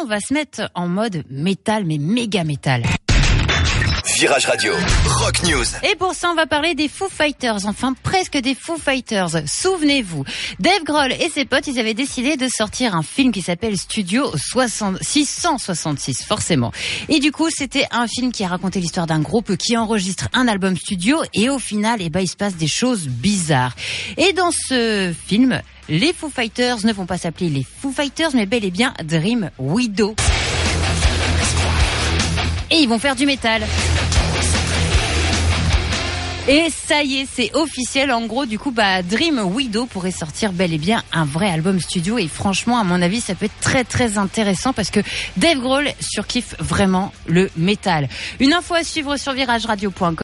on va se mettre en mode métal, mais méga métal. Virage Radio, Rock News. Et pour ça, on va parler des Foo Fighters, enfin presque des Foo Fighters. Souvenez-vous, Dave Grohl et ses potes, ils avaient décidé de sortir un film qui s'appelle Studio 666, forcément. Et du coup, c'était un film qui a raconté l'histoire d'un groupe qui enregistre un album studio et au final, il se passe des choses bizarres. Et dans ce film, les Foo Fighters ne vont pas s'appeler les Foo Fighters, mais bel et bien Dream Widow. Et ils vont faire du métal. Et ça y est, c'est officiel. En gros, du coup, Dream Widow pourrait sortir bel et bien un vrai album studio. Et franchement, à mon avis, ça peut être très très intéressant parce que Dave Grohl surkiffe vraiment le métal. Une info à suivre sur virageradio.com.